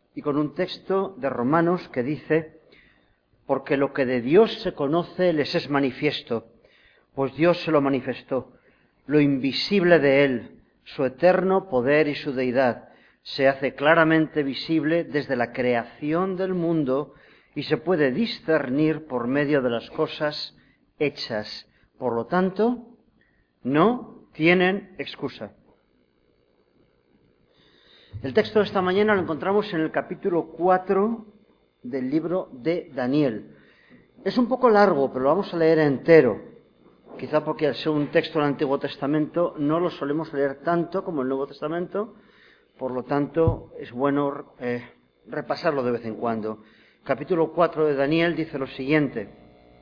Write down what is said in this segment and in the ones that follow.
y con un texto de Romanos que dice: porque lo que de Dios se conoce les es manifiesto, pues Dios se lo manifestó. Lo invisible de Él, su eterno poder y su deidad, se hace claramente visible desde la creación del mundo y se puede discernir por medio de las cosas hechas. Por lo tanto, no tienen excusa. El texto de esta mañana lo encontramos en el capítulo 4 del libro de Daniel. Es un poco largo, pero lo vamos a leer entero. Quizá porque al ser un texto del Antiguo Testamento no lo solemos leer tanto como el Nuevo Testamento, por lo tanto es bueno repasarlo de vez en cuando. Capítulo 4 de Daniel dice lo siguiente: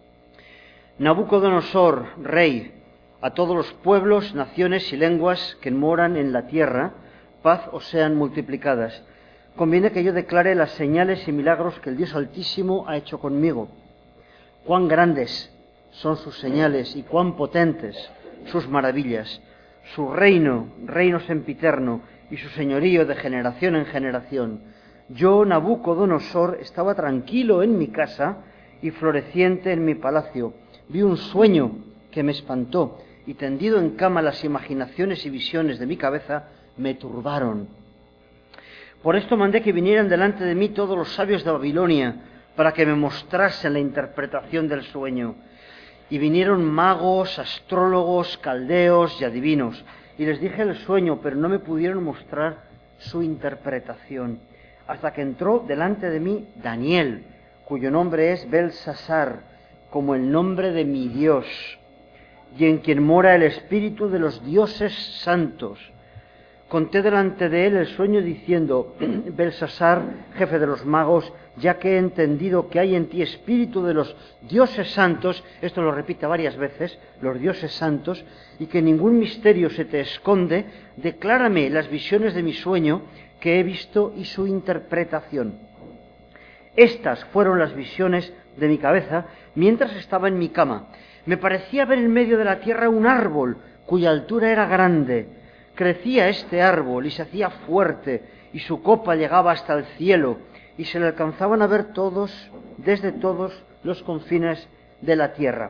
Nabucodonosor, rey, a todos los pueblos, naciones y lenguas que moran en la tierra, paz os sean multiplicadas. Conviene que yo declare las señales y milagros que el Dios Altísimo ha hecho conmigo. Cuán grandes son sus señales y cuán potentes sus maravillas. Su reino sempiterno, y su señorío de generación en generación. Yo, Nabucodonosor, estaba tranquilo en mi casa y floreciente en mi palacio. Vi un sueño que me espantó, y tendido en cama las imaginaciones y visiones de mi cabeza me turbaron. Por esto mandé que vinieran delante de mí todos los sabios de Babilonia, para que me mostrasen la interpretación del sueño. Y vinieron magos, astrólogos, caldeos y adivinos, y les dije el sueño, pero no me pudieron mostrar su interpretación. Hasta que entró delante de mí Daniel, cuyo nombre es Belsasar, como el nombre de mi Dios, y en quien mora el espíritu de los dioses santos. Conté delante de él el sueño diciendo: Belsasar, jefe de los magos, ya que he entendido que hay en ti espíritu de los dioses santos, esto lo repite varias veces, los dioses santos, y que ningún misterio se te esconde, declárame las visiones de mi sueño que he visto y su interpretación. Estas fueron las visiones de mi cabeza mientras estaba en mi cama. Me parecía ver en medio de la tierra un árbol cuya altura era grande. Crecía este árbol y se hacía fuerte, y su copa llegaba hasta el cielo, y se le alcanzaban a ver desde todos los confines de la tierra.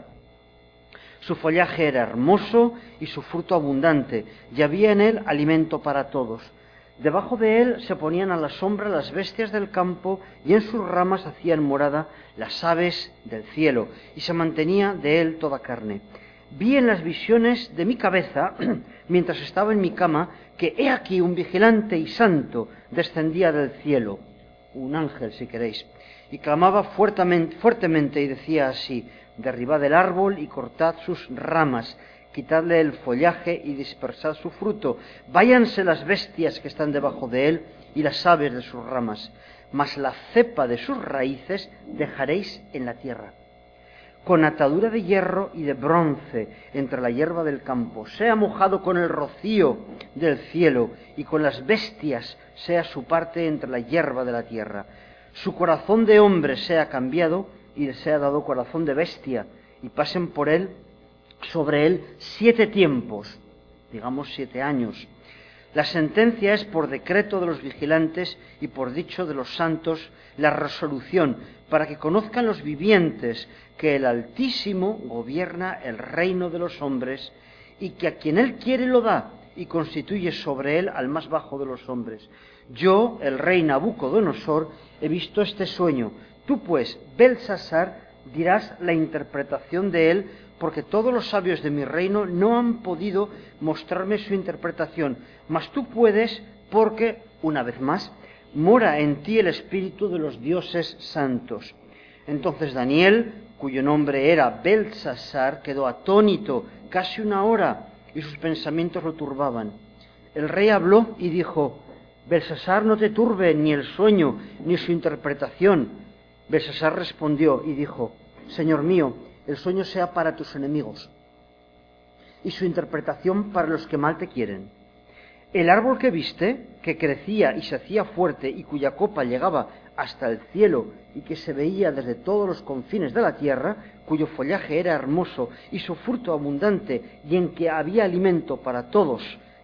Su follaje era hermoso y su fruto abundante, y había en él alimento para todos. Debajo de él se ponían a la sombra las bestias del campo, y en sus ramas hacían morada las aves del cielo, y se mantenía de él toda carne. Vi en las visiones de mi cabeza, mientras estaba en mi cama, que he aquí un vigilante y santo descendía del cielo, un ángel si queréis, y clamaba fuertemente y decía así: derribad el árbol y cortad sus ramas, quitadle el follaje y dispersad su fruto, váyanse las bestias que están debajo de él y las aves de sus ramas, mas la cepa de sus raíces dejaréis en la tierra. Con atadura de hierro y de bronce entre la hierba del campo, sea mojado con el rocío del cielo, y con las bestias sea su parte entre la hierba de la tierra. Su corazón de hombre sea cambiado, y le sea dado corazón de bestia, y pasen sobre él 7 tiempos, digamos 7 años. La sentencia es por decreto de los vigilantes y por dicho de los santos la resolución, para que conozcan los vivientes que el Altísimo gobierna el reino de los hombres, y que a quien él quiere lo da, y constituye sobre él al más bajo de los hombres. Yo, el rey Nabucodonosor, he visto este sueño. Tú pues, Belsasar, dirás la interpretación de él, porque todos los sabios de mi reino no han podido mostrarme su interpretación, mas tú puedes, porque, una vez más, mora en ti el espíritu de los dioses santos. Entonces Daniel, cuyo nombre era Belsasar, quedó atónito casi 1 hora, y sus pensamientos lo turbaban. El rey habló y dijo: Belsasar, no te turbe ni el sueño ni su interpretación. Belsasar respondió y dijo: Señor mío, el sueño sea para tus enemigos, y su interpretación para los que mal te quieren. El árbol que viste, que crecía y se hacía fuerte, y cuya copa llegaba hasta el cielo, y que se veía desde todos los confines de la tierra, cuyo follaje era hermoso, y su fruto abundante, y en que había alimento para todos,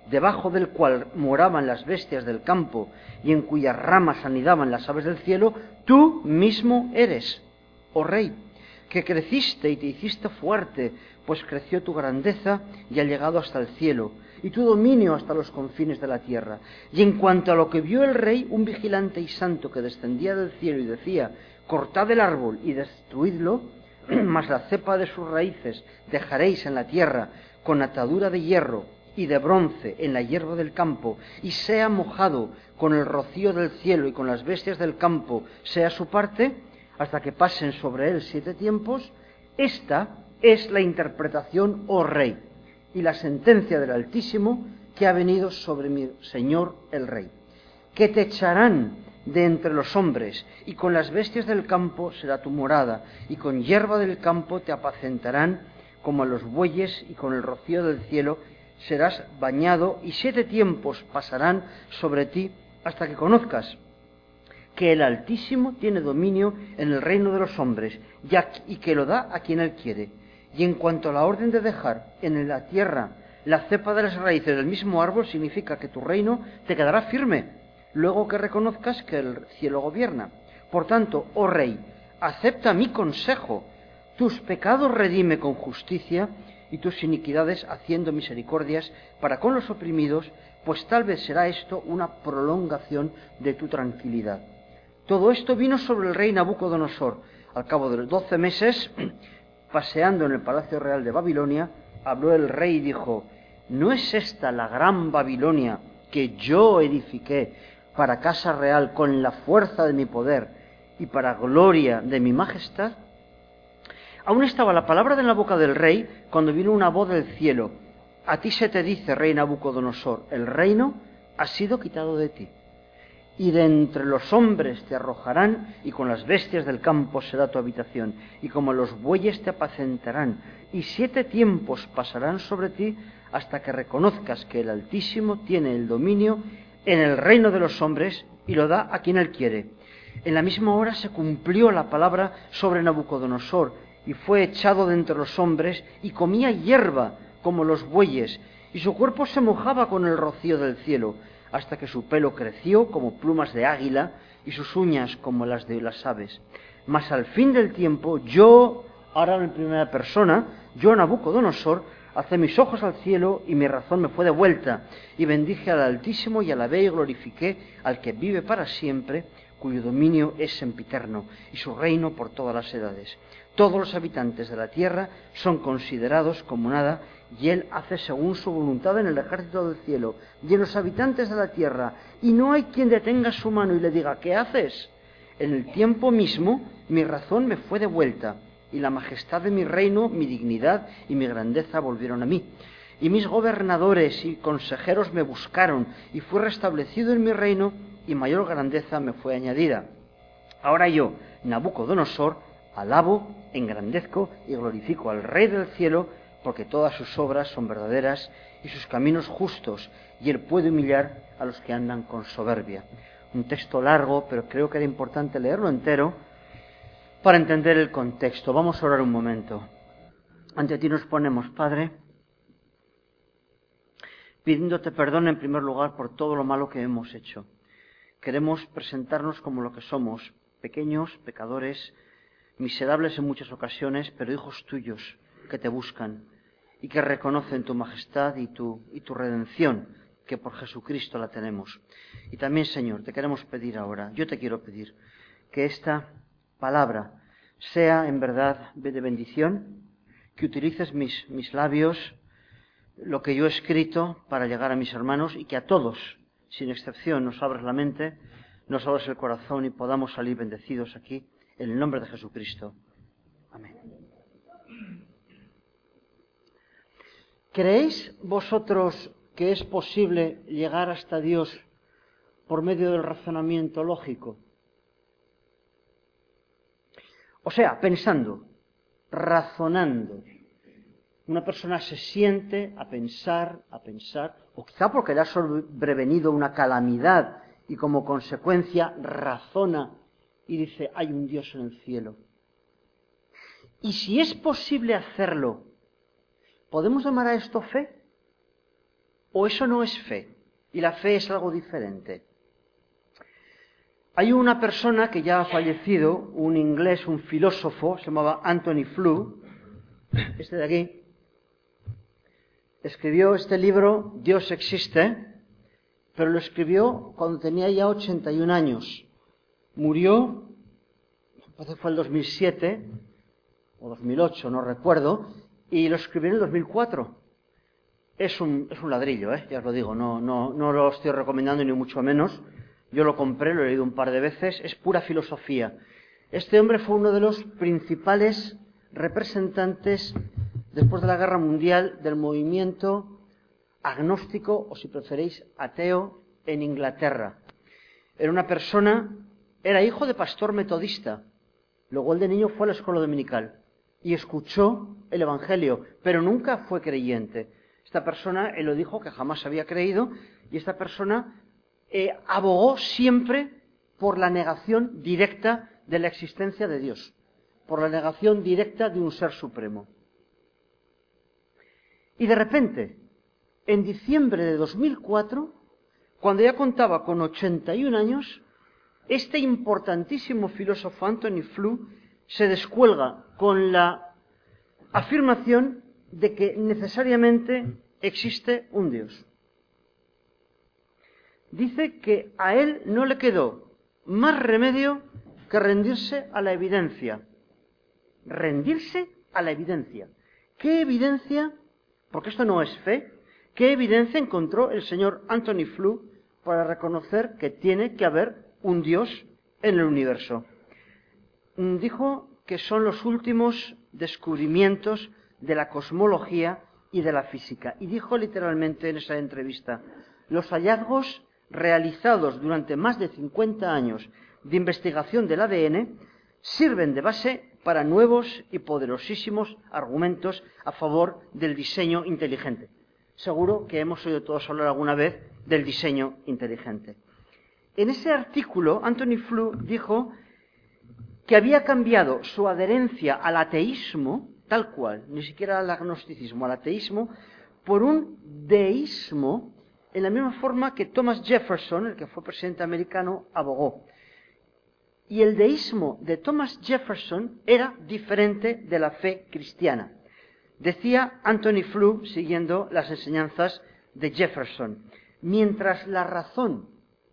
debajo del cual moraban las bestias del campo y en cuyas ramas anidaban las aves del cielo, tú mismo eres, oh Rey, que creciste y te hiciste fuerte, pues creció tu grandeza y ha llegado hasta el cielo, y tu dominio hasta los confines de la tierra. Y en cuanto a lo que vio el rey, un vigilante y santo que descendía del cielo y decía, cortad el árbol y destruidlo, mas la cepa de sus raíces dejaréis en la tierra con atadura de hierro y de bronce en la hierba del campo, y sea mojado con el rocío del cielo y con las bestias del campo sea su parte, hasta que pasen sobre él 7 tiempos, esta es la interpretación, oh Rey, y la sentencia del Altísimo que ha venido sobre mi Señor el Rey, que te echarán de entre los hombres, y con las bestias del campo será tu morada, y con hierba del campo te apacentarán como a los bueyes, y con el rocío del cielo serás bañado, y 7 tiempos pasarán sobre ti hasta que conozcas que el Altísimo tiene dominio en el reino de los hombres, y que lo da a quien él quiere. Y en cuanto a la orden de dejar en la tierra la cepa de las raíces del mismo árbol, significa que tu reino te quedará firme, luego que reconozcas que el cielo gobierna. Por tanto, oh Rey, acepta mi consejo, tus pecados redime con justicia, y tus iniquidades haciendo misericordias para con los oprimidos, pues tal vez será esto una prolongación de tu tranquilidad. Todo esto vino sobre el rey Nabucodonosor. Al cabo de los 12 meses, paseando en el palacio real de Babilonia, habló el rey y dijo, ¿no es esta la gran Babilonia que yo edifiqué para casa real con la fuerza de mi poder y para gloria de mi majestad? Aún estaba la palabra en la boca del rey cuando vino una voz del cielo. A ti se te dice, rey Nabucodonosor, el reino ha sido quitado de ti, y de entre los hombres te arrojarán, y con las bestias del campo será tu habitación, y como los bueyes te apacentarán, y 7 tiempos pasarán sobre ti hasta que reconozcas que el Altísimo tiene el dominio en el reino de los hombres y lo da a quien él quiere. En la misma hora se cumplió la palabra sobre Nabucodonosor, y fue echado de entre los hombres, y comía hierba como los bueyes, y su cuerpo se mojaba con el rocío del cielo, hasta que su pelo creció como plumas de águila, y sus uñas como las de las aves. Mas al fin del tiempo, yo, ahora en primera persona, yo Nabucodonosor, alcé mis ojos al cielo, y mi razón me fue devuelta, y bendije al Altísimo, y alabé y glorifiqué al que vive para siempre, cuyo dominio es sempiterno, y su reino por todas las edades. Todos los habitantes de la tierra son considerados como nada, y él hace según su voluntad en el ejército del cielo y en los habitantes de la tierra, y no hay quien detenga su mano y le diga, ¿qué haces? En el tiempo mismo mi razón me fue devuelta, y la majestad de mi reino, mi dignidad y mi grandeza volvieron a mí. Y mis gobernadores y consejeros me buscaron, y fui restablecido en mi reino, y mayor grandeza me fue añadida. Ahora yo, Nabucodonosor, alabo, engrandezco y glorifico al Rey del cielo, porque todas sus obras son verdaderas y sus caminos justos, y él puede humillar a los que andan con soberbia. Un texto largo, pero creo que era importante leerlo entero para entender el contexto. Vamos a orar un momento. Ante ti nos ponemos, Padre, pidiéndote perdón en primer lugar por todo lo malo que hemos hecho. Queremos presentarnos como lo que somos, pequeños, pecadores, miserables en muchas ocasiones, pero hijos tuyos que te buscan y que reconocen tu majestad y tu redención, que por Jesucristo la tenemos. Y también, Señor, te queremos pedir ahora, yo te quiero pedir, que esta palabra sea en verdad de bendición, que utilices mis labios, lo que yo he escrito para llegar a mis hermanos, y que a todos, sin excepción, nos abras la mente, nos abras el corazón y podamos salir bendecidos aquí, en el nombre de Jesucristo. Amén. ¿Creéis vosotros que es posible llegar hasta Dios por medio del razonamiento lógico? O sea, pensando, razonando. Una persona se siente a pensar, o quizá porque le ha sobrevenido una calamidad y como consecuencia razona y dice, hay un Dios en el cielo. Y si es posible hacerlo, ¿podemos llamar a esto fe? o eso no es fe, y la fe es algo diferente. Hay una persona que ya ha fallecido, un inglés, un filósofo, se llamaba Anthony Flew, este de aquí, escribió este libro, Dios existe, pero lo escribió cuando tenía ya 81 años. Murió, parece que fue el 2007 o 2008, no recuerdo, y lo escribió en el 2004. Es un ladrillo, ya os lo digo, no lo estoy recomendando ni mucho menos. Yo lo compré, lo he leído un par de veces, es pura filosofía. Este hombre fue uno de los principales representantes, después de la Guerra Mundial, del movimiento agnóstico, o si preferéis, ateo, en Inglaterra. Era hijo de pastor metodista. Luego él de niño fue a la escuela dominical y escuchó el Evangelio, pero nunca fue creyente. Esta persona, él lo dijo, que jamás había creído, y esta persona abogó siempre por la negación directa de la existencia de Dios, por la negación directa de un ser supremo. Y de repente, en diciembre de 2004, cuando ya contaba con 81 años, este importantísimo filósofo Anthony Flew se descuelga con la afirmación de que necesariamente existe un Dios. Dice que a él no le quedó más remedio que rendirse a la evidencia. Rendirse a la evidencia. ¿Qué evidencia? Porque esto no es fe. ¿Qué evidencia encontró el señor Anthony Flew para reconocer que tiene que haber un Dios en el universo? Dijo que son los últimos descubrimientos de la cosmología y de la física. Y dijo literalmente en esa entrevista: los hallazgos realizados durante más de 50 años de investigación del ADN sirven de base para nuevos y poderosísimos argumentos a favor del diseño inteligente. Seguro que hemos oído todos hablar alguna vez del diseño inteligente. En ese artículo, Anthony Flew dijo que había cambiado su adherencia al ateísmo, tal cual, ni siquiera al agnosticismo, al ateísmo, por un deísmo, en la misma forma que Thomas Jefferson, el que fue presidente americano, abogó. Y el deísmo de Thomas Jefferson era diferente de la fe cristiana. Decía Anthony Flew, siguiendo las enseñanzas de Jefferson: mientras la razón,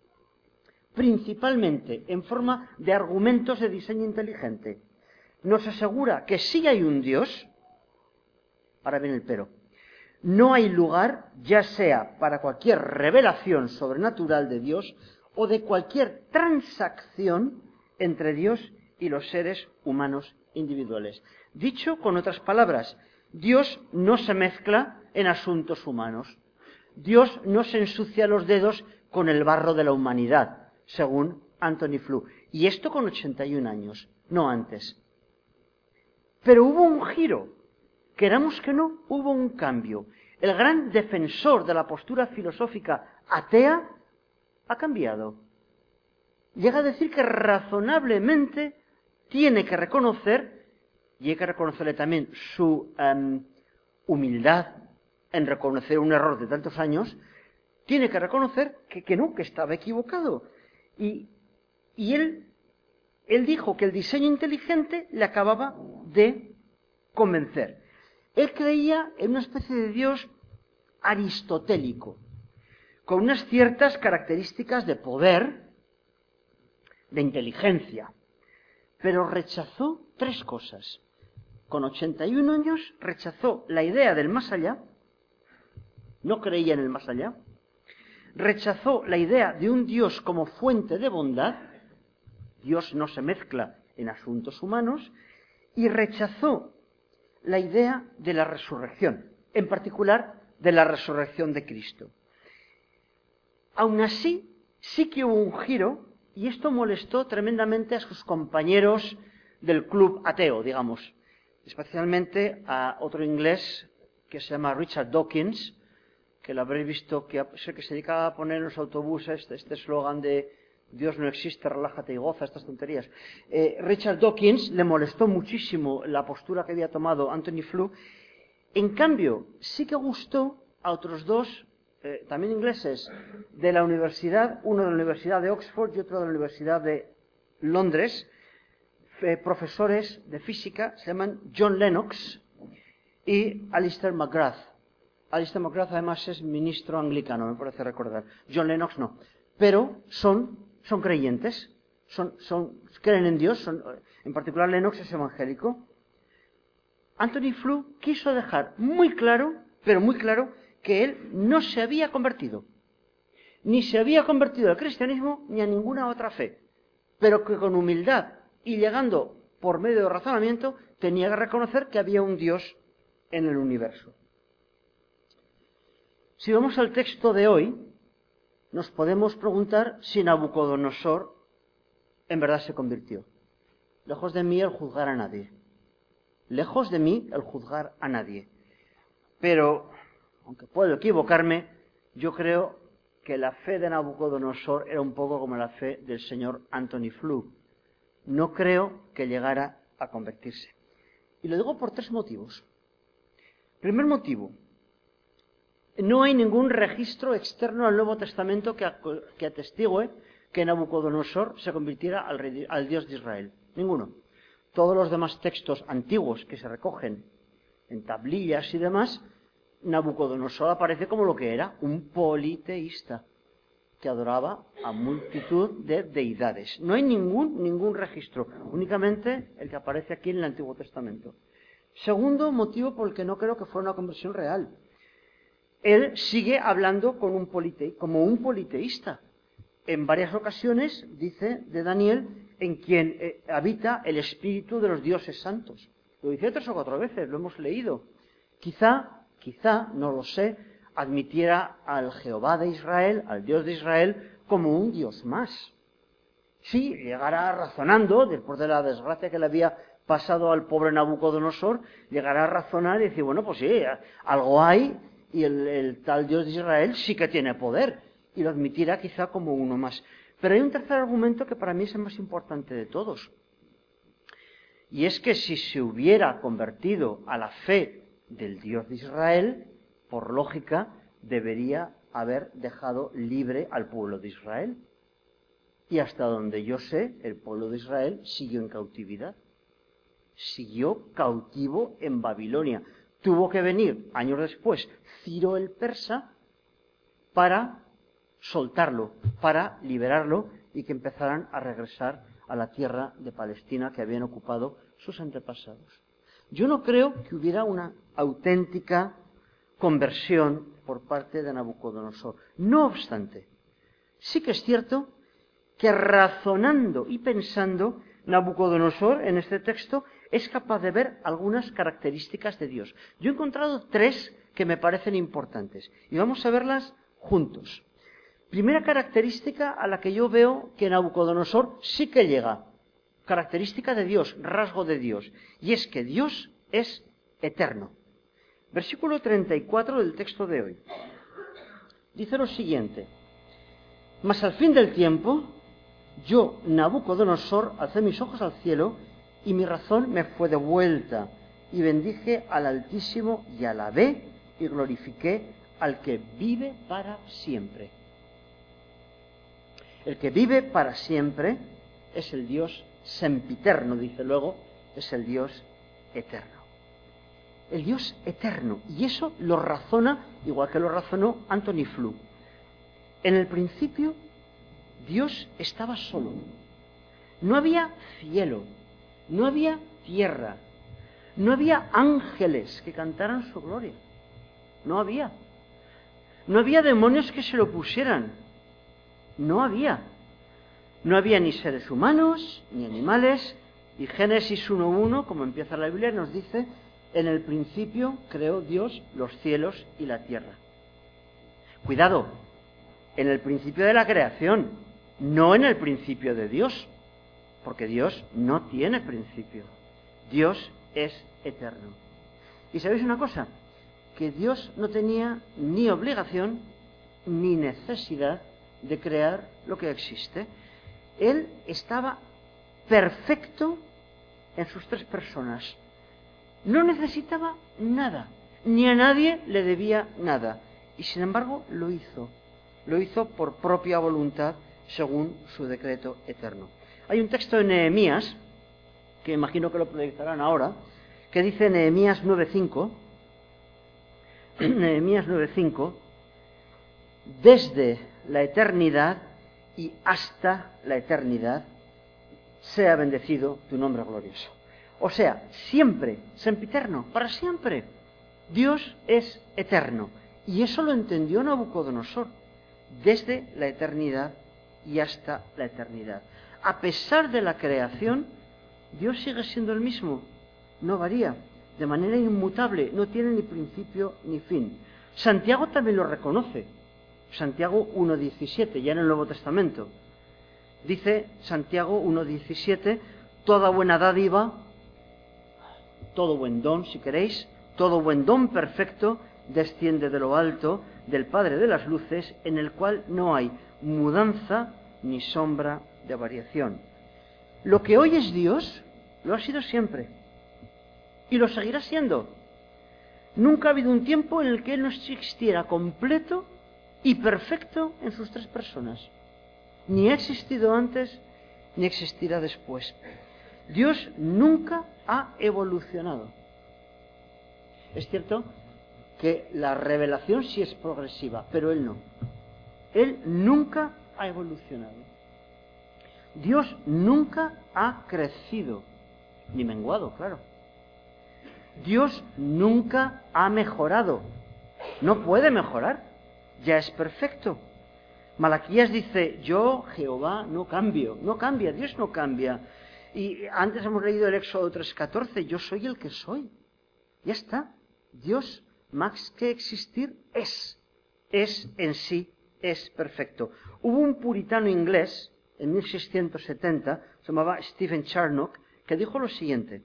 principalmente en forma de argumentos de diseño inteligente, nos asegura que sí hay un Dios, ahora viene el pero, no hay lugar, ya sea para cualquier revelación sobrenatural de Dios o de cualquier transacción entre Dios y los seres humanos individuales. Dicho con otras palabras, Dios no se mezcla en asuntos humanos. Dios no se ensucia los dedos con el barro de la humanidad, según Anthony Flew. Y esto con 81 años, no antes. Pero hubo un giro. Queramos que no, hubo un cambio. El gran defensor de la postura filosófica atea ha cambiado. Llega a decir que razonablemente tiene que reconocer, y hay que reconocerle también su humildad en reconocer un error de tantos años, tiene que reconocer que no, que estaba equivocado. Y él dijo que el diseño inteligente le acababa de convencer. Él creía en una especie de Dios aristotélico, con unas ciertas características de poder, de inteligencia, pero rechazó tres cosas. Con 81 años rechazó la idea del más allá, no creía en el más allá, rechazó la idea de un Dios como fuente de bondad, Dios no se mezcla en asuntos humanos, y rechazó la idea de la resurrección, en particular de la resurrección de Cristo. Aún así, sí que hubo un giro, y esto molestó tremendamente a sus compañeros del club ateo, digamos, especialmente a otro inglés que se llama Richard Dawkins, que lo habréis visto, que sé que se dedicaba a poner en los autobuses este eslogan de Dios no existe, relájate y goza, estas tonterías. Richard Dawkins le molestó muchísimo la postura que había tomado Anthony Flew. En cambio, sí que gustó a otros dos también ingleses, de la universidad, uno de la Universidad de Oxford y otro de la Universidad de Londres, profesores de física, se llaman John Lennox y Alistair McGrath. Alistair McGrath además es ministro anglicano, me parece recordar. John Lennox no. Pero son creyentes, creen en Dios, en particular Lennox es evangélico. Anthony Flew quiso dejar muy claro, pero muy claro, que él no se había convertido. Ni se había convertido al cristianismo ni a ninguna otra fe. Pero que con humildad y llegando por medio de razonamiento tenía que reconocer que había un Dios en el universo. Si vamos al texto de hoy, nos podemos preguntar si Nabucodonosor en verdad se convirtió. Lejos de mí el juzgar a nadie. Lejos de mí el juzgar a nadie. Pero, aunque puedo equivocarme, yo creo que la fe de Nabucodonosor era un poco como la fe del señor Anthony Flew. No creo que llegara a convertirse. Y lo digo por 3 motivos. Primer motivo, no hay ningún registro externo al Nuevo Testamento que atestigue que Nabucodonosor se convirtiera al Dios de Israel. Ninguno. Todos los demás textos antiguos que se recogen en tablillas y demás, Nabucodonosor aparece como lo que era, un politeísta que adoraba a multitud de deidades. No hay ningún registro, únicamente el que aparece aquí en el Antiguo Testamento. Segundo motivo por el que no creo que fuera una conversión real. Él sigue hablando como un politeísta. En varias ocasiones dice de Daniel en quien habita el espíritu de los dioses santos. Lo dice 3 o 4 veces, lo hemos leído. Quizá, no lo sé, admitiera al Jehová de Israel, al Dios de Israel, como un Dios más. Sí, llegará razonando, después de la desgracia que le había pasado al pobre Nabucodonosor, llegará a razonar y decir, bueno, pues sí, algo hay, y el tal Dios de Israel sí que tiene poder, y lo admitirá quizá como uno más. Pero hay un tercer argumento que para mí es el más importante de todos, y es que si se hubiera convertido a la fe del Dios de Israel, por lógica, debería haber dejado libre al pueblo de Israel. Y hasta donde yo sé, el pueblo de Israel siguió en cautividad. Siguió cautivo en Babilonia. Tuvo que venir, años después, Ciro el persa para soltarlo, para liberarlo y que empezaran a regresar a la tierra de Palestina que habían ocupado sus antepasados. Yo no creo que hubiera una auténtica conversión por parte de Nabucodonosor. No obstante, sí que es cierto que razonando y pensando, Nabucodonosor en este texto es capaz de ver algunas características de Dios. Yo he encontrado 3 que me parecen importantes y vamos a verlas juntos. Primera característica a la que yo veo que Nabucodonosor sí que llega, característica de Dios, rasgo de Dios, y es que Dios es eterno. Versículo 34 del texto de hoy. Dice lo siguiente: mas al fin del tiempo, yo, Nabucodonosor, alcé mis ojos al cielo, y mi razón me fue devuelta, y bendije al Altísimo, y alabé y glorifiqué al que vive para siempre. El que vive para siempre es el Dios sempiterno, dice luego, es el Dios eterno. El Dios eterno, y eso lo razona, igual que lo razonó Anthony Flew. En el principio, Dios estaba solo. No había cielo, no había tierra, no había ángeles que cantaran su gloria. No había. No había demonios que se lo pusieran. No había. No había ni seres humanos, ni animales. Y Génesis 1:1, como empieza la Biblia, nos dice: en el principio creó Dios los cielos y la tierra. Cuidado, en el principio de la creación, no en el principio de Dios, porque Dios no tiene principio. Dios es eterno. ¿Y sabéis una cosa? Que Dios no tenía ni obligación ni necesidad de crear lo que existe. Él estaba perfecto en sus 3 personas. No necesitaba nada, ni a nadie le debía nada. Y sin embargo lo hizo por propia voluntad según su decreto eterno. Hay un texto en Nehemías, que imagino que lo proyectarán ahora, que dice Nehemías 9:5, Nehemías 9:5, desde la eternidad y hasta la eternidad sea bendecido tu nombre glorioso. O sea, siempre, sempiterno, para siempre. Dios es eterno. Y eso lo entendió Nabucodonosor, desde la eternidad y hasta la eternidad. A pesar de la creación, Dios sigue siendo el mismo, no varía, de manera inmutable, no tiene ni principio ni fin. Santiago también lo reconoce. Santiago 1:17, ya en el Nuevo Testamento. Dice Santiago 1:17, toda buena dádiva, todo buen don, si queréis, todo buen don perfecto desciende de lo alto, del Padre de las luces, en el cual no hay mudanza ni sombra de variación. Lo que hoy es Dios, lo ha sido siempre. Y lo seguirá siendo. Nunca ha habido un tiempo en el que Él no existiera completo y perfecto en sus tres personas. Ni ha existido antes, ni existirá después. Dios nunca ha evolucionado. Es cierto que la revelación sí es progresiva, pero Él no. Él nunca ha evolucionado. Dios nunca ha crecido, ni menguado, claro. Dios nunca ha mejorado. No puede mejorar. Ya es perfecto. Malaquías dice, yo, Jehová, no cambio. No cambia, Dios no cambia. Y antes hemos leído el Éxodo 3:14, yo soy el que soy. Ya está. Dios, más que existir, es. Es en sí, es perfecto. Hubo un puritano inglés, en 1670, se llamaba Stephen Charnock, que dijo lo siguiente: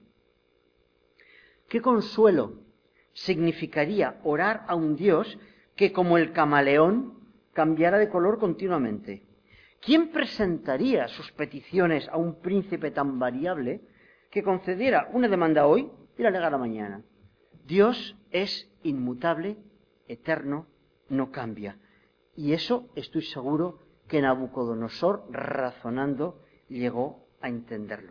¿qué consuelo significaría orar a un Dios que, como el camaleón, cambiara de color continuamente? ¿Quién presentaría sus peticiones a un príncipe tan variable que concediera una demanda hoy y la negara mañana? Dios es inmutable, eterno, no cambia. Y eso estoy seguro que Nabucodonosor, razonando, llegó a entenderlo.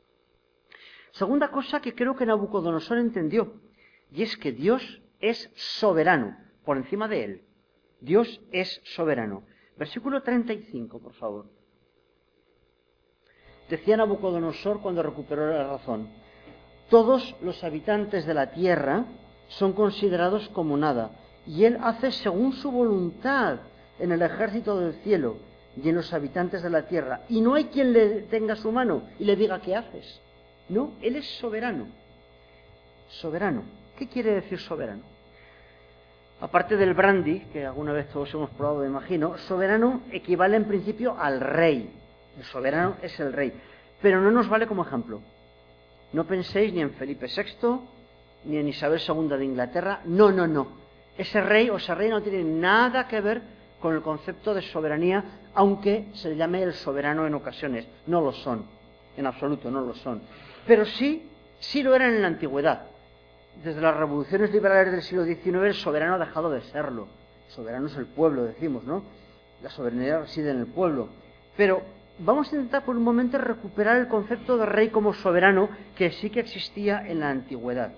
Segunda cosa que creo que Nabucodonosor entendió, y es que Dios es soberano, por encima de él. Dios es soberano. Versículo 35, por favor. Decía Nabucodonosor cuando recuperó la razón: todos los habitantes de la tierra son considerados como nada, y Él hace según su voluntad en el ejército del cielo y en los habitantes de la tierra, y no hay quien le tenga su mano y le diga ¿qué haces? No, Él es soberano. Soberano. ¿Qué quiere decir soberano? Aparte del brandy, que alguna vez todos hemos probado, me imagino, soberano equivale en principio al rey. El soberano es el rey. Pero no nos vale como ejemplo. No penséis ni en Felipe VI, ni en Isabel II de Inglaterra. No, no, no. Ese rey o esa reina no tiene nada que ver con el concepto de soberanía, aunque se le llame el soberano en ocasiones. No lo son. En absoluto, no lo son. Pero sí lo eran en la antigüedad. Desde las revoluciones liberales del siglo XIX el soberano ha dejado de serlo. El soberano es el pueblo, decimos, ¿no? La soberanía reside en el pueblo. Pero vamos a intentar por un momento recuperar el concepto de rey como soberano que sí que existía en la antigüedad.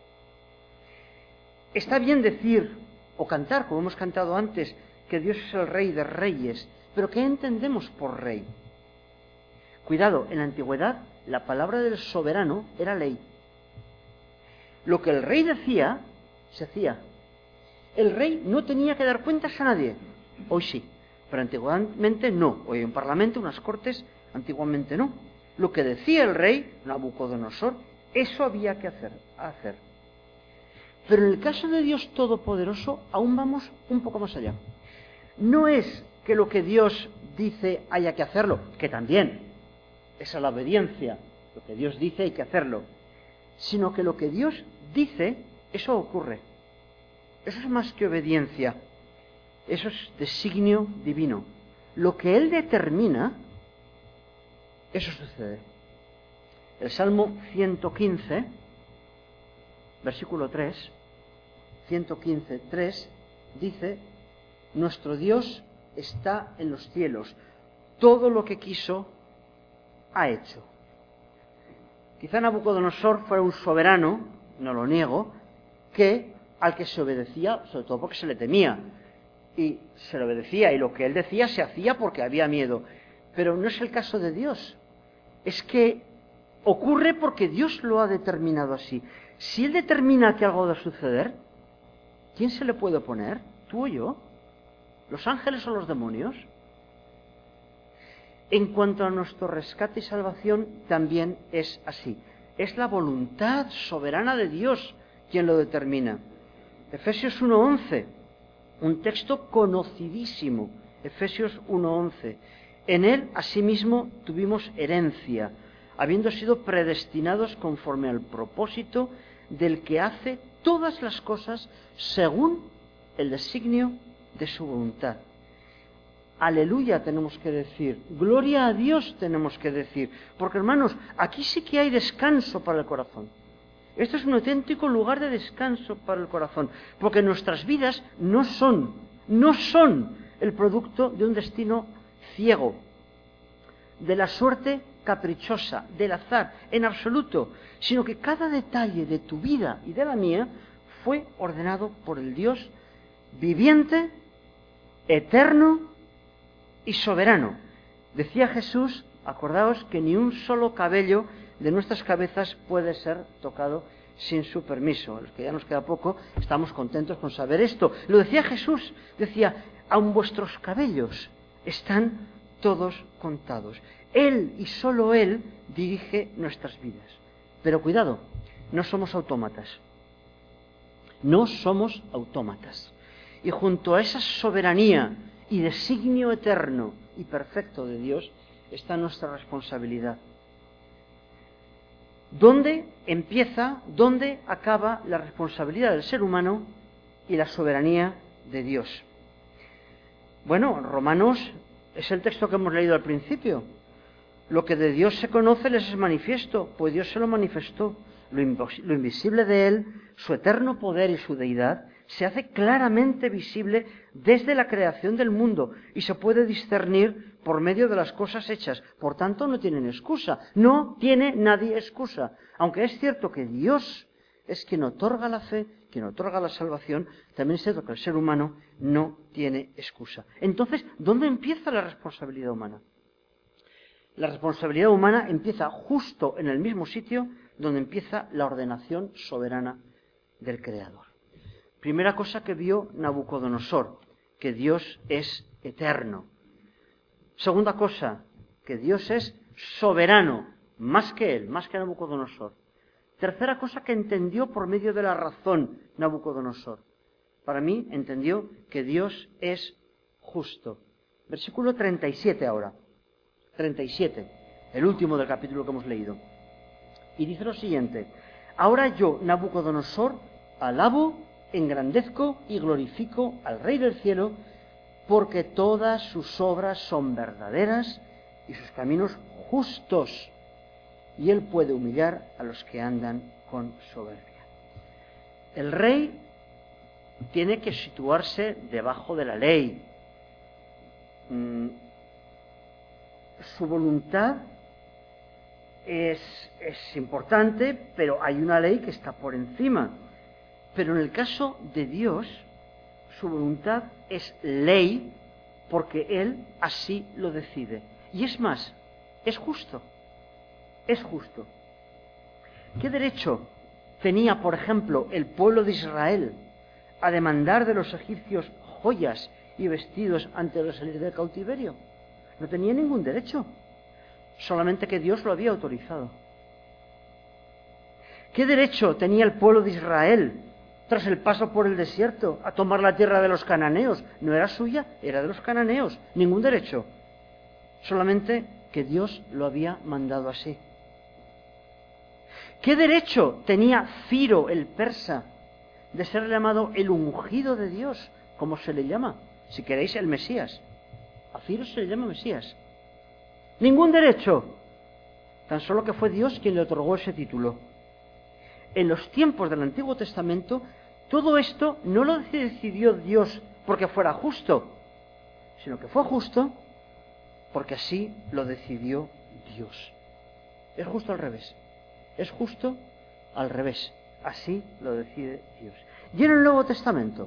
Está bien decir o cantar, como hemos cantado antes, que Dios es el rey de reyes, pero ¿qué entendemos por rey? Cuidado, en la antigüedad la palabra del soberano era ley. Lo que el rey decía, se hacía. El rey no tenía que dar cuentas a nadie. Hoy sí, pero antiguamente no. Hoy hay un parlamento, unas cortes, antiguamente no. Lo que decía el rey, Nabucodonosor, eso había que hacer. Pero en el caso de Dios Todopoderoso, aún vamos un poco más allá. No es que lo que Dios dice haya que hacerlo, que también, esa es la obediencia. Lo que Dios dice hay que hacerlo. Sino que lo que Dios dice, eso ocurre. Eso es más que obediencia. Eso es designio divino. Lo que Él determina, eso sucede. El Salmo 115, versículo 3, 115, 3, dice, nuestro Dios está en los cielos. Todo lo que quiso, ha hecho. Quizá Nabucodonosor fuera un soberano, no lo niego, al que se obedecía, sobre todo porque se le temía. Y se le obedecía, y lo que él decía se hacía porque había miedo. Pero no es el caso de Dios. Es que ocurre porque Dios lo ha determinado así. Si Él determina que algo va a suceder, ¿quién se le puede oponer? ¿Tú o yo? ¿Los ángeles o los demonios? En cuanto a nuestro rescate y salvación, también es así. Es la voluntad soberana de Dios quien lo determina. Efesios 1:11, un texto conocidísimo. Efesios 1:11. En Él, asimismo, tuvimos herencia, habiendo sido predestinados conforme al propósito del que hace todas las cosas según el designio de su voluntad. Aleluya tenemos que decir, gloria a Dios tenemos que decir, porque hermanos, aquí sí que hay descanso para el corazón. Esto es un auténtico lugar de descanso para el corazón, porque nuestras vidas no son el producto de un destino ciego, de la suerte caprichosa, del azar, en absoluto, sino que cada detalle de tu vida y de la mía fue ordenado por el Dios viviente, eterno y soberano. Decía Jesús, acordaos que ni un solo cabello de nuestras cabezas puede ser tocado sin su permiso. A los que ya nos queda poco, estamos contentos con saber esto. Lo decía Jesús, decía, aun vuestros cabellos están todos contados. Él y solo Él dirige nuestras vidas. Pero cuidado, no somos autómatas. No somos autómatas. Y junto a esa soberanía y designio eterno y perfecto de Dios está nuestra responsabilidad. ¿Dónde acaba la responsabilidad del ser humano y la soberanía de Dios? Bueno, Romanos es el texto que hemos leído al principio. Lo que de Dios se conoce les es manifiesto, pues Dios se lo manifestó. Lo invisible de Él, su eterno poder y su deidad, se hace claramente visible desde la creación del mundo y se puede discernir por medio de las cosas hechas. Por tanto, no tienen excusa. No tiene nadie excusa. Aunque es cierto que Dios es quien otorga la fe, quien otorga la salvación, también es cierto que el ser humano no tiene excusa. Entonces, ¿dónde empieza la responsabilidad humana? La responsabilidad humana empieza justo en el mismo sitio donde empieza la ordenación soberana del Creador. Primera cosa que vio Nabucodonosor, que Dios es eterno. Segunda cosa, que Dios es soberano, más que él, más que Nabucodonosor. Tercera cosa que entendió por medio de la razón Nabucodonosor. Para mí entendió que Dios es justo. Versículo 37 ahora. 37, el último del capítulo que hemos leído. Y dice lo siguiente: ahora yo, Nabucodonosor, alabo, engrandezco y glorifico al Rey del cielo, porque todas sus obras son verdaderas y sus caminos justos, y él puede humillar a los que andan con soberbia. El rey tiene que situarse debajo de la ley. Su voluntad es importante, pero hay una ley que está por encima. Pero en el caso de Dios, su voluntad es ley porque Él así lo decide. Y es más, es justo. Es justo. ¿Qué derecho tenía, por ejemplo, el pueblo de Israel a demandar de los egipcios joyas y vestidos antes de salir del cautiverio? No tenía ningún derecho, solamente que Dios lo había autorizado. ¿Qué derecho tenía el pueblo de Israel tras el paso por el desierto a tomar la tierra de los cananeos? No era suya, era de los cananeos. Ningún derecho, solamente que Dios lo había mandado así. ¿Qué derecho tenía Ciro, el persa, de ser llamado el ungido de Dios, como se le llama? Si queréis, el Mesías. A Ciro se le llama Mesías. Ningún derecho, tan solo que fue Dios quien le otorgó ese título. En los tiempos del Antiguo Testamento, Todo esto no lo decidió Dios porque fuera justo, sino que fue justo porque así lo decidió Dios. Es justo al revés. Es justo al revés. Así lo decide Dios. Y en el Nuevo Testamento,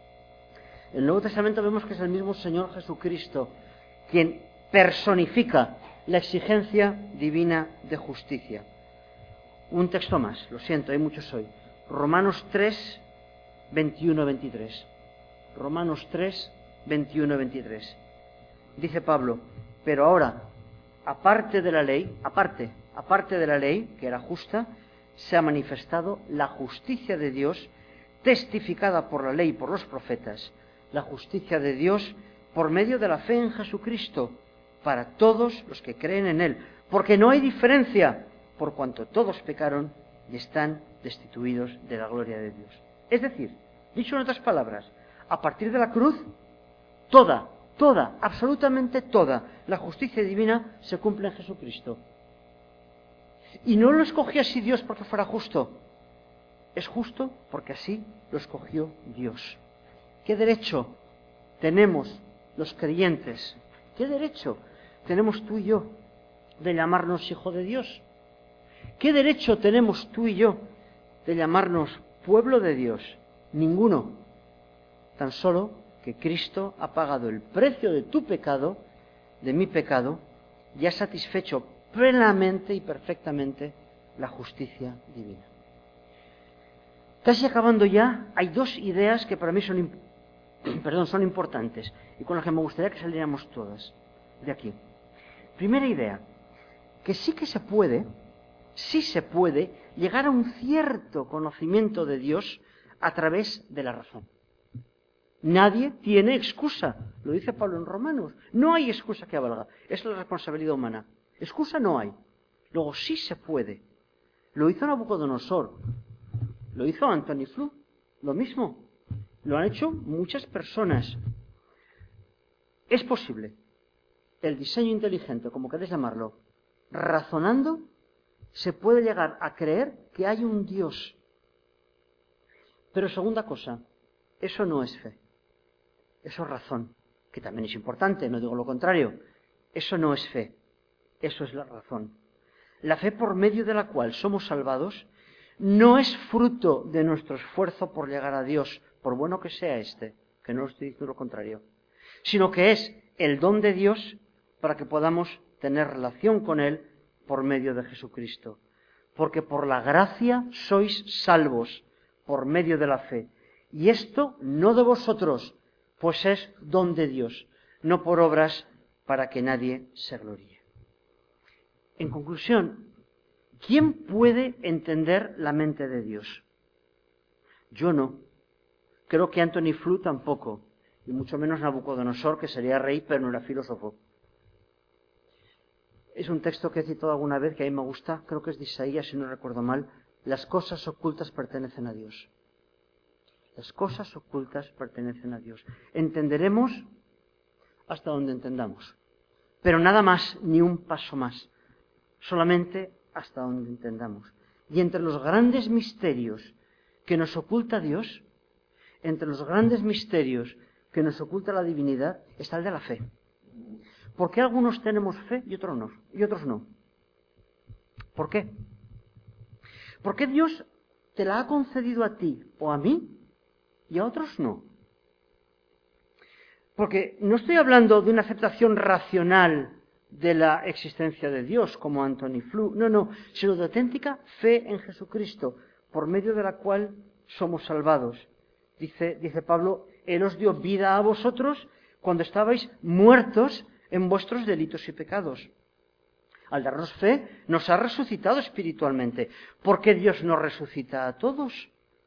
vemos que es el mismo Señor Jesucristo quien personifica la exigencia divina de justicia. Un texto más, lo siento, hay muchos hoy. Romanos 3, 21-23. Romanos 3, 21-23. Dice Pablo, pero ahora, aparte de la ley, que era justa, se ha manifestado la justicia de Dios, testificada por la ley y por los profetas, la justicia de Dios por medio de la fe en Jesucristo, para todos los que creen en Él, porque no hay diferencia, por cuanto todos pecaron y están destituidos de la gloria de Dios. Es decir, dicho en otras palabras, a partir de la cruz, toda, absolutamente toda la justicia divina se cumple en Jesucristo. Y no lo escogió así Dios porque fuera justo. Es justo porque así lo escogió Dios. ¿Qué derecho tenemos los creyentes? ¿Qué derecho tenemos tú y yo de llamarnos hijo de Dios? ¿Qué derecho tenemos tú y yo de llamarnos pueblo de Dios? Ninguno. Tan solo que Cristo ha pagado el precio de tu pecado, de mi pecado, y ha satisfecho plenamente y perfectamente la justicia divina. Casi acabando ya, hay dos ideas que para mí son importantes y con las que me gustaría que saliéramos todas de aquí. Primera idea, que sí se puede llegar a un cierto conocimiento de Dios a través de la razón. Nadie tiene excusa, lo dice Pablo en Romanos. No hay excusa que valga, es la responsabilidad humana. Excusa no hay. Luego sí se puede. Lo hizo Nabucodonosor, lo hizo Antony Flew, lo mismo. Lo han hecho muchas personas. Es posible. El diseño inteligente, como queréis llamarlo, razonando, se puede llegar a creer que hay un Dios. Pero segunda cosa, eso no es fe. Eso es razón, que también es importante, no digo lo contrario. Eso no es fe, eso es la razón. La fe por medio de la cual somos salvados no es fruto de nuestro esfuerzo por llegar a Dios, por bueno que sea que no estoy diciendo lo contrario, sino que es el don de Dios para que podamos tener relación con Él por medio de Jesucristo. Porque por la gracia sois salvos por medio de la fe. Y esto no de vosotros, pues es don de Dios, no por obras para que nadie se gloríe. En conclusión, ¿quién puede entender la mente de Dios? Yo no. Creo que Antony Flew tampoco, y mucho menos Nabucodonosor, que sería rey, pero no era filósofo. Es un texto que he citado alguna vez, que a mí me gusta, creo que es de Isaías, si no recuerdo mal. Las cosas ocultas pertenecen a Dios. Las cosas ocultas pertenecen a Dios. Entenderemos hasta donde entendamos, pero nada más, ni un paso más, solamente hasta donde entendamos. Y entre los grandes misterios que nos oculta Dios, entre los grandes misterios que nos oculta la divinidad, está el de la fe. ¿Por qué algunos tenemos fe y otros no? ¿Por qué? ¿Por qué Dios te la ha concedido a ti o a mí y a otros no? Porque no estoy hablando de una aceptación racional de la existencia de Dios, como Antony Flew, no, sino de auténtica fe en Jesucristo, por medio de la cual somos salvados. Dice Pablo, Él os dio vida a vosotros cuando estabais muertos en vuestros delitos y pecados. Al darnos fe, nos ha resucitado espiritualmente. ¿Por qué Dios no resucita a todos?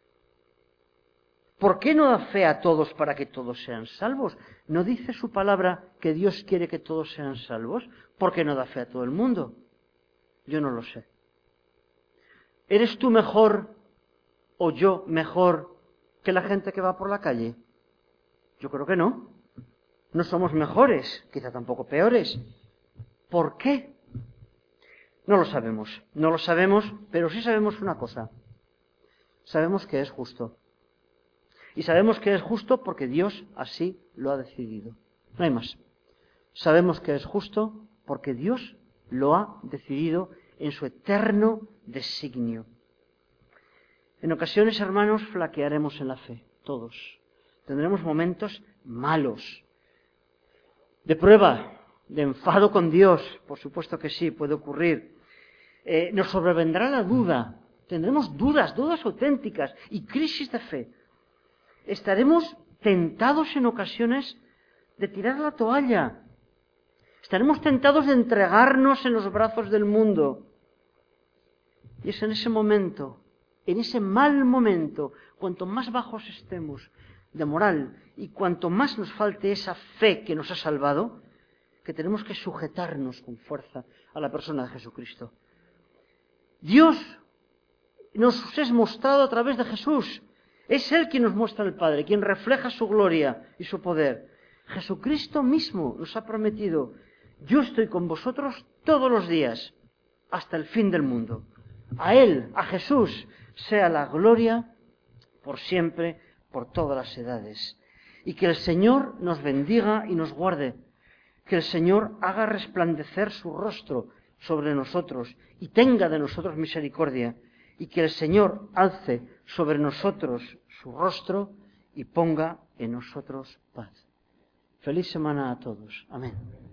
¿Por qué no da fe a todos para que todos sean salvos? ¿No dice su palabra que Dios quiere que todos sean salvos? ¿Por qué no da fe a todo el mundo? Yo no lo sé. ¿Eres tú mejor o yo mejor que la gente que va por la calle? Yo creo que no. No somos mejores, quizá tampoco peores. ¿Por qué? No lo sabemos, pero sí sabemos una cosa. Sabemos que es justo. Y sabemos que es justo porque Dios así lo ha decidido. No hay más. Sabemos que es justo porque Dios lo ha decidido en su eterno designio. En ocasiones, hermanos, flaquearemos en la fe, todos. Tendremos momentos malos, de prueba, de enfado con Dios, por supuesto que sí, puede ocurrir. Nos sobrevendrá la duda, tendremos dudas auténticas y crisis de fe. Estaremos tentados en ocasiones de tirar la toalla. Estaremos tentados de entregarnos en los brazos del mundo. Y es en ese momento, en ese mal momento, cuanto más bajos estemos de moral y cuanto más nos falte esa fe que nos ha salvado, que tenemos que sujetarnos con fuerza a la persona de Jesucristo. Dios nos es mostrado a través de Jesús. Es Él quien nos muestra al Padre, quien refleja su gloria y su poder. Jesucristo mismo nos ha prometido: yo estoy con vosotros todos los días, hasta el fin del mundo. A Él, a Jesús, sea la gloria por siempre, por todas las edades. Y que el Señor nos bendiga y nos guarde. Que el Señor haga resplandecer su rostro sobre nosotros y tenga de nosotros misericordia. Y que el Señor alce sobre nosotros su rostro y ponga en nosotros paz. Feliz semana a todos. Amén.